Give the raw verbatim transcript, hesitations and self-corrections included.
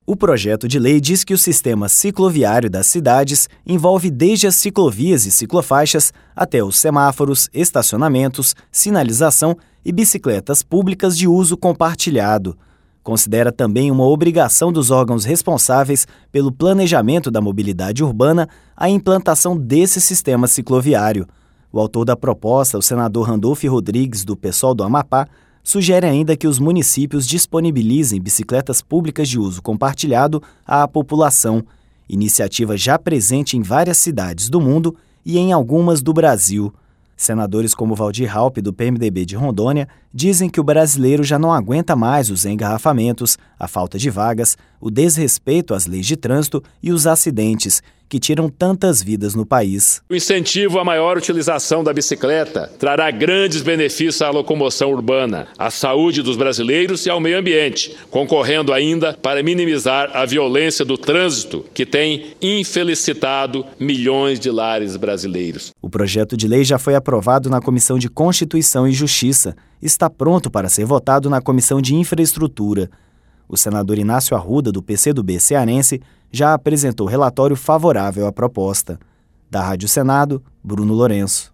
O projeto de lei diz que o sistema cicloviário das cidades envolve desde as ciclovias e ciclofaixas até os semáforos, estacionamentos, sinalização e bicicletas públicas de uso compartilhado. Considera também uma obrigação dos órgãos responsáveis pelo planejamento da mobilidade urbana a implantação desse sistema cicloviário. O autor da proposta, o senador Randolph Rodrigues, do PSOL do Amapá, sugere ainda que os municípios disponibilizem bicicletas públicas de uso compartilhado à população, iniciativa já presente em várias cidades do mundo e em algumas do Brasil. Senadores como Valdir Raupp, do P M D B de Rondônia, dizem que o brasileiro já não aguenta mais os engarrafamentos, a falta de vagas, o desrespeito às leis de trânsito e os acidentes, que tiram tantas vidas no país. O incentivo à maior utilização da bicicleta trará grandes benefícios à locomoção urbana, à saúde dos brasileiros e ao meio ambiente, concorrendo ainda para minimizar a violência do trânsito que tem infelicitado milhões de lares brasileiros. O projeto de lei já foi aprovado na Comissão de Constituição e Justiça e está pronto para ser votado na Comissão de Infraestrutura. O senador Inácio Arruda, do P C do B cearense, já apresentou relatório favorável à proposta. Da Rádio Senado, Bruno Lourenço.